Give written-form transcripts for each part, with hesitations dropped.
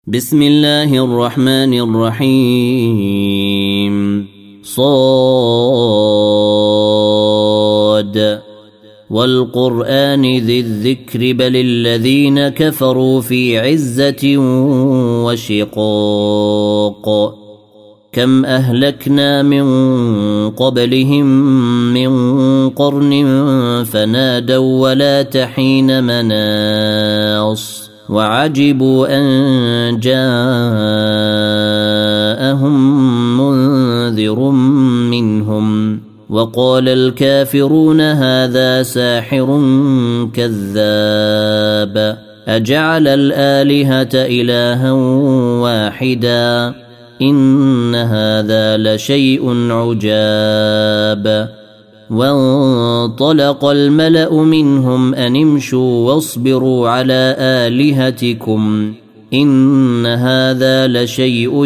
بسم الله الرحمن الرحيم صاد والقرآن ذي الذكر بل الذين كفروا في عزة وشقاق كم أهلكنا من قبلهم من قرن فنادوا ولا تحين مناص وعجبوا أن جاءهم منذر منهم وقال الكافرون هذا ساحر كذاب أجعل الآلهة إلها واحدا إن هذا لشيء عجاب وانطلق الملأ منهم أن امشوا واصبروا على آلهتكم إن هذا لشيء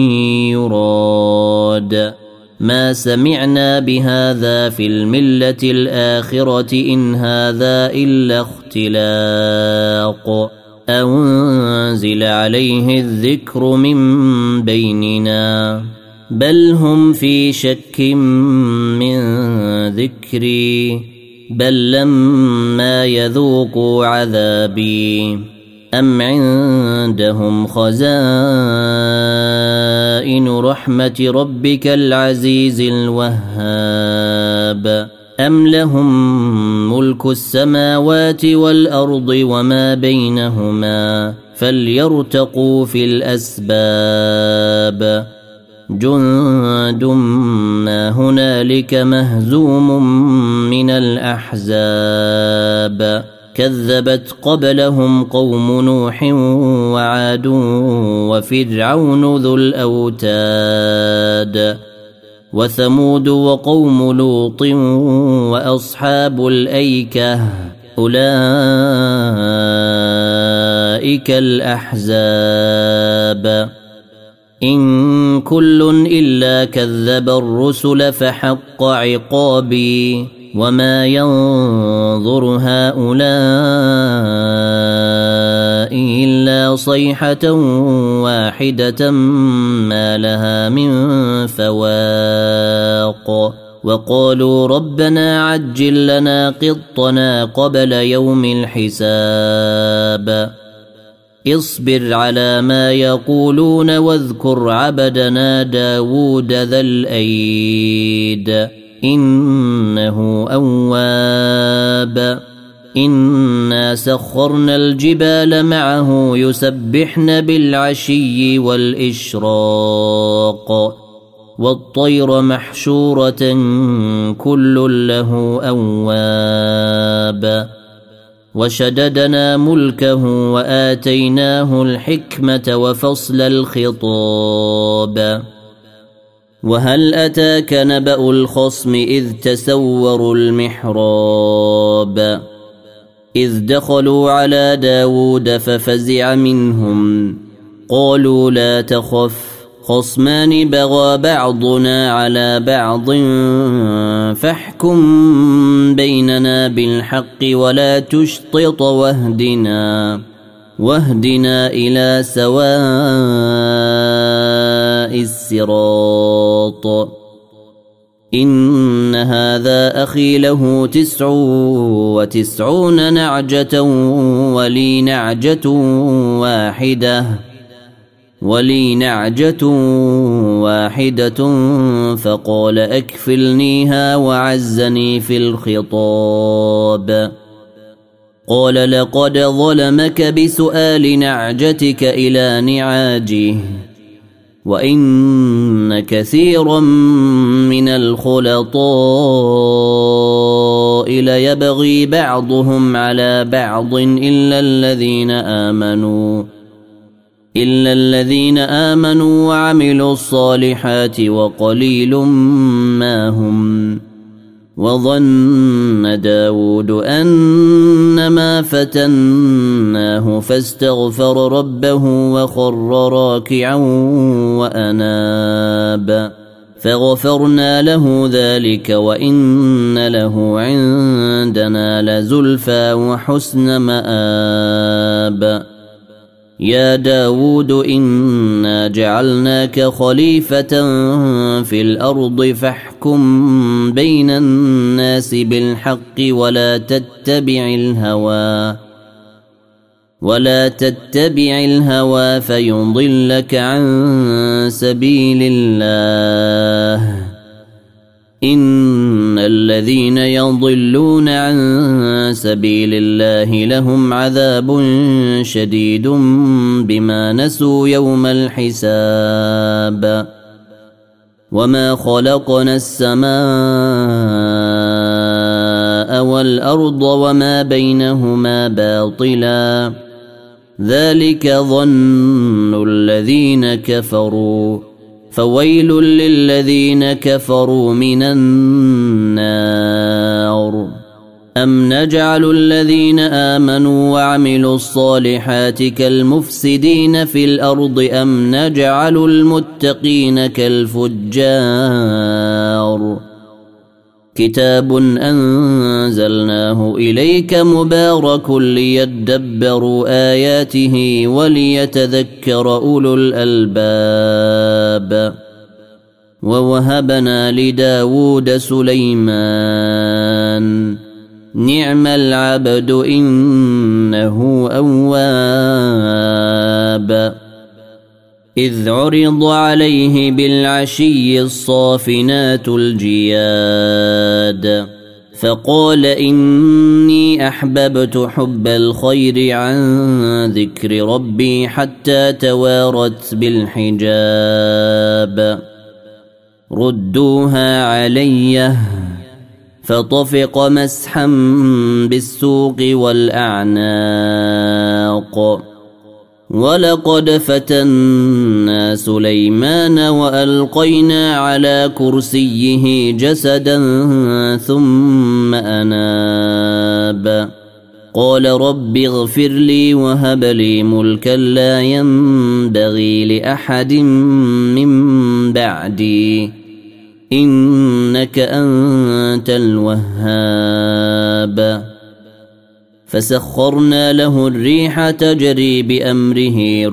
يراد ما سمعنا بهذا في الملة الآخرة إن هذا إلا اختلاق أنزل عليه الذكر من بيننا بل هم في شك من ذكري بل لما يذوقوا عذابي أم عندهم خزائن رحمة ربك العزيز الوهاب أم لهم ملك السماوات والأرض وما بينهما فليرتقوا في الأسباب جند ما هنالك مهزوم من الأحزاب كذبت قبلهم قوم نوح وعاد وفرعون ذو الأوتاد وثمود وقوم لوط وأصحاب الأيكة أولئك الأحزاب إن كل إلا كذب الرسل فحق عقابي وما ينظر هؤلاء إلا صيحة واحدة ما لها من فواق وقالوا ربنا عجل لنا قطنا قبل يوم الحساب اصبر على ما يقولون واذكر عبدنا داود ذا الأيد إنه أواب إنا سخرنا الجبال معه يسبحن بالعشي والإشراق والطير محشورة كل له أواب وشددنا ملكه وآتيناه الحكمة وفصل الخطاب وهل أتاك نبأ الخصم إذ تسوروا المحراب إذ دخلوا على داود ففزع منهم قالوا لا تخف خصمان بغى بعضنا على بعض فاحكم بيننا بالحق ولا تشطط واهدنا إلى سواء الصراط إن هذا أخي له 99 نعجة ولي نعجة واحدة فقال أكفلنيها وعزني في الخطاب قال لقد ظلمك بسؤال نعجتك إلى نعاجه وإن كثيرا من الخلطاء ليبغي بعضهم على بعض إلا الذين آمنوا وعملوا الصالحات وقليل ما هم وظن داود أنما فتناه فاستغفر ربه وخر راكعا وأناب فغفرنا له ذلك وإن له عندنا لزلفى وحسن مآب يا داود إنا جعلناك خليفة في الأرض فاحكم بين الناس بالحق ولا تتبع الهوى فيضلك عن سبيل الله إن الذين يضلون عن سبيل الله لهم عذاب شديد بما نسوا يوم الحساب وما خلقنا السماء والأرض وما بينهما باطلا ذلك ظن الذين كفروا فويل للذين كفروا من النار أم نجعل الذين آمنوا وعملوا الصالحات كالمفسدين في الأرض أم نجعل المتقين كالفجار كتاب أنزلناه إليك مبارك ليدبروا آياته وليتذكر أولو الألباب ووهبنا لداود سليمان نعم العبد إنه أواب إذ عرض عليه بالعشي الصافنات الجياد فقال إني أحببت حب الخير عن ذكر ربي حتى توارت بالحجاب ردوها علي فطفق مسحا بالسوق والأعناق ولقد فتنا سليمان وألقينا على كرسيه جسدا ثم أناب قال رب اغفر لي وهب لي ملكا لا ينبغي لأحد من بعدي إنك أنت الوهاب فسخرنا له الريح تجري بأمره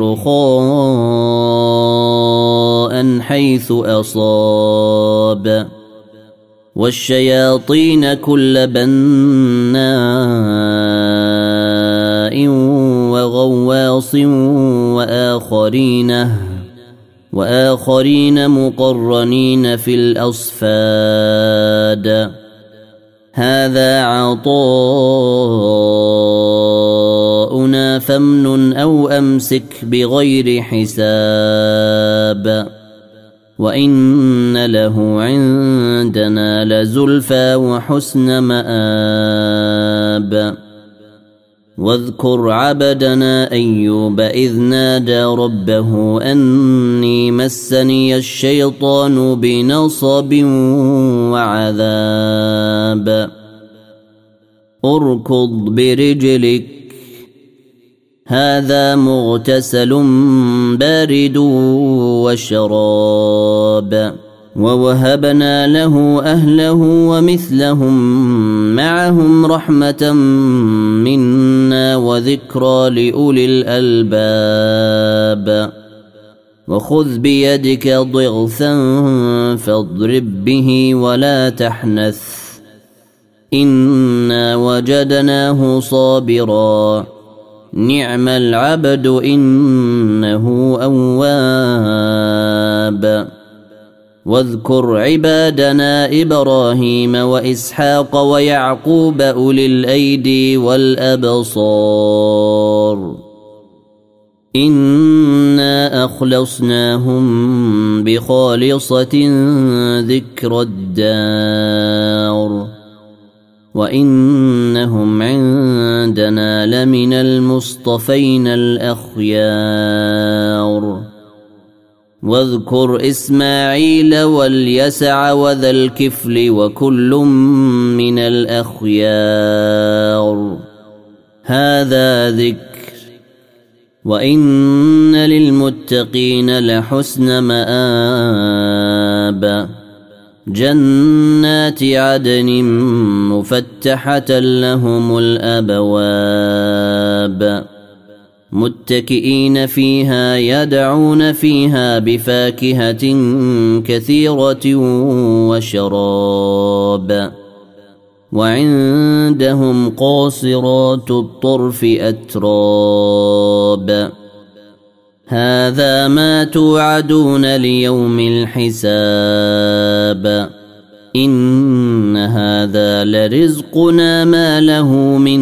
رخاء حيث أصاب والشياطين كل بناء وغواص وآخرين مقرنين في الأصفاد هذا عطاؤنا فامنن أو أمسك بغير حساب وإن له عندنا لزلفى وحسن مآب واذكر عبدنا أيوب إذ نادى ربه أني مسني الشيطان بنصب وعذاب اركض برجلك هذا مغتسل بارد وشراب ووهبنا له أهله ومثلهم معهم رحمة منا وذكرى لأولي الألباب وخذ بيدك ضغثا فاضرب به ولا تحنث إنا وجدناه صابرا نعم العبد إنه أواب واذكر عبادنا إبراهيم وإسحاق ويعقوب أولي الأيدي والأبصار إنا أخلصناهم بخالصة ذكر الدار وإنهم عندنا لمن المصطفين الأخيار واذكر إسماعيل واليسع وذا الكفل وكل من الأخيار هذا ذكر وإن للمتقين لحسن مآب جنات عدن مفتحة لهم الأبواب متكئين فيها يدعون فيها بفاكهة كثيرة وشراب وعندهم قاصرات الطرف أتراب هذا ما توعدون ليوم الحساب إن هذا لرزقنا ما له من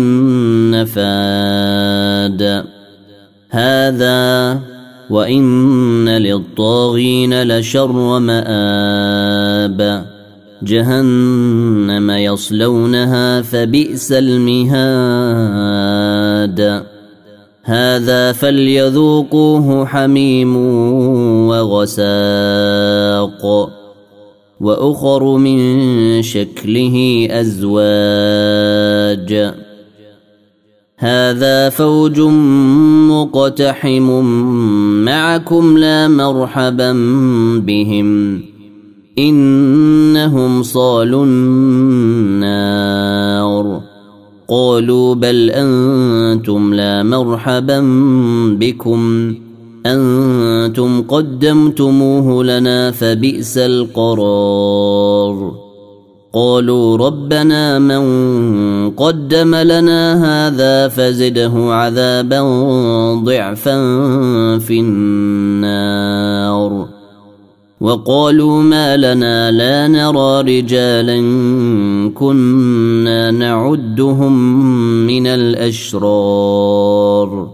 نفاد هذا وإن للطاغين لشر مآب جهنم يصلونها فبئس المهاد هذا فليذوقوه حميم وغساق وأخر من شكله أزواج هذا فوج مقتحم معكم لا مرحبا بهم إنهم صالوا النار قالوا بل أنتم لا مرحبا بكم أنتم قدمتموه لنا فبئس القرار قالوا ربنا من قدم لنا هذا فزده عذابا ضعفا في النار وقالوا ما لنا لا نرى رجالا كنا نعدهم من الأشرار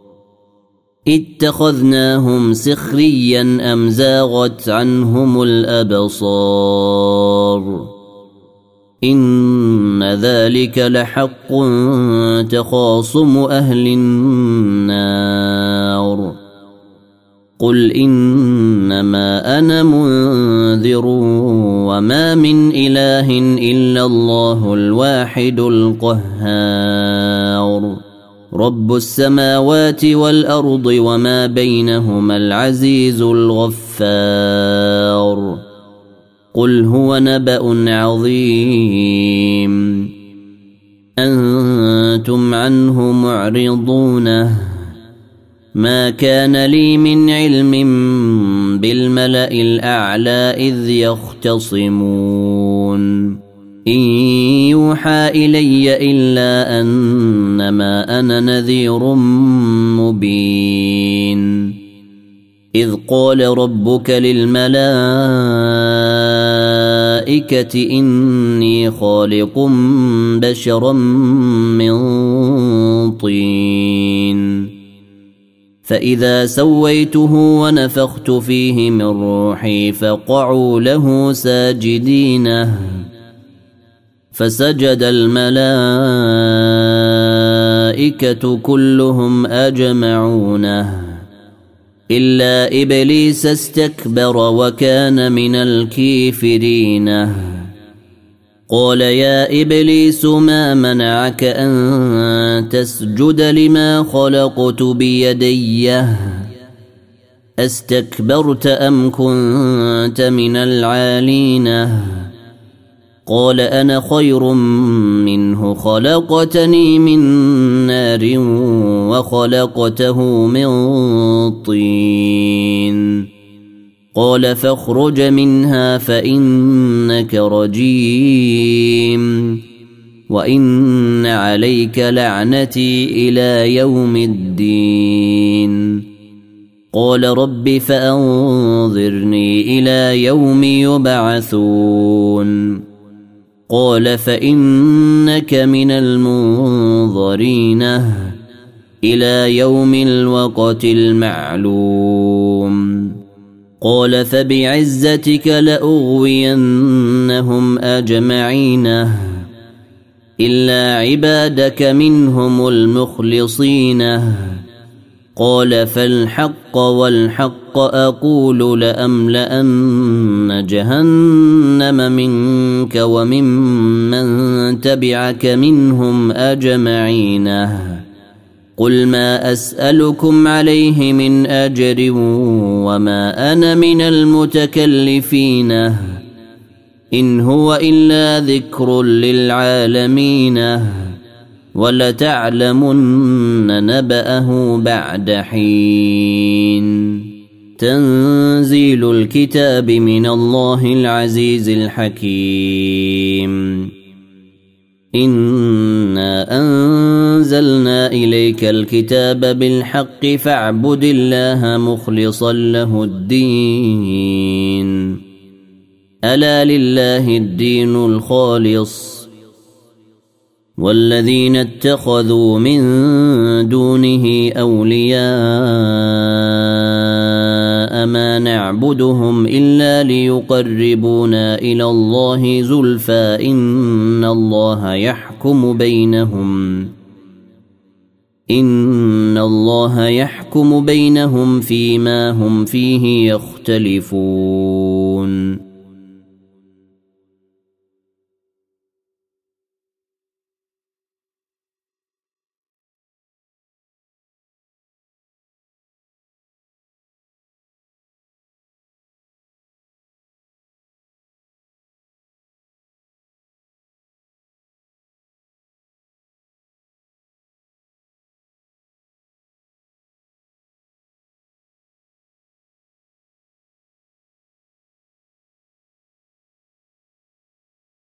اتخذناهم سخريا أم زاغت عنهم الأبصار إن ذلك لحق تخاصم أهل النار قل إنما أنا منذر وما من إله إلا الله الواحد القهار رب السماوات والأرض وما بينهما العزيز الغفار قل هو نبأ عظيم أنتم عنه معرضون ما كان لي من علم بالملأ الأعلى إذ يختصمون إن يوحى إلي إلا أنما أنا نذير مبين إذ قال ربك للملائكة إني خالق بشرا من طين فإذا سويته ونفخت فيه من روحي فقعوا له ساجدين فسجد الملائكة كلهم أجمعون إلا إبليس استكبر وكان من الكافرين قال يا إبليس ما منعك أن تسجد لما خلقت بيدي أستكبرت أم كنت من العالين قال أنا خير منه خلقتني من نار وخلقته من طين قال فاخرج منها فإنك رجيم وإن عليك لعنتي إلى يوم الدين قال رب فأنظرني إلى يوم يبعثون قال فإنك من المنظرين إلى يوم الوقت المعلوم قال فبعزتك لأغوينهم أجمعين إلا عبادك منهم المخلصين قال فالحق والحق أقول لأملأن جهنم منك وممن تبعك منهم أجمعين قل ما أسألكم عليه من أجر وما أنا من المتكلفين إن هو إلا ذكر للعالمين ولتعلمن نبأه بعد حين تنزيل الكتاب من الله العزيز الحكيم إنا أنزلنا إليك الكتاب بالحق فاعبد الله مخلصا له الدين ألا لله الدين الخالص والذين اتخذوا من دونه أولياء ما نعبدهم إلا ليقربونا إلى الله زلفى إن الله يحكم بينهم فيما هم فيه يختلفون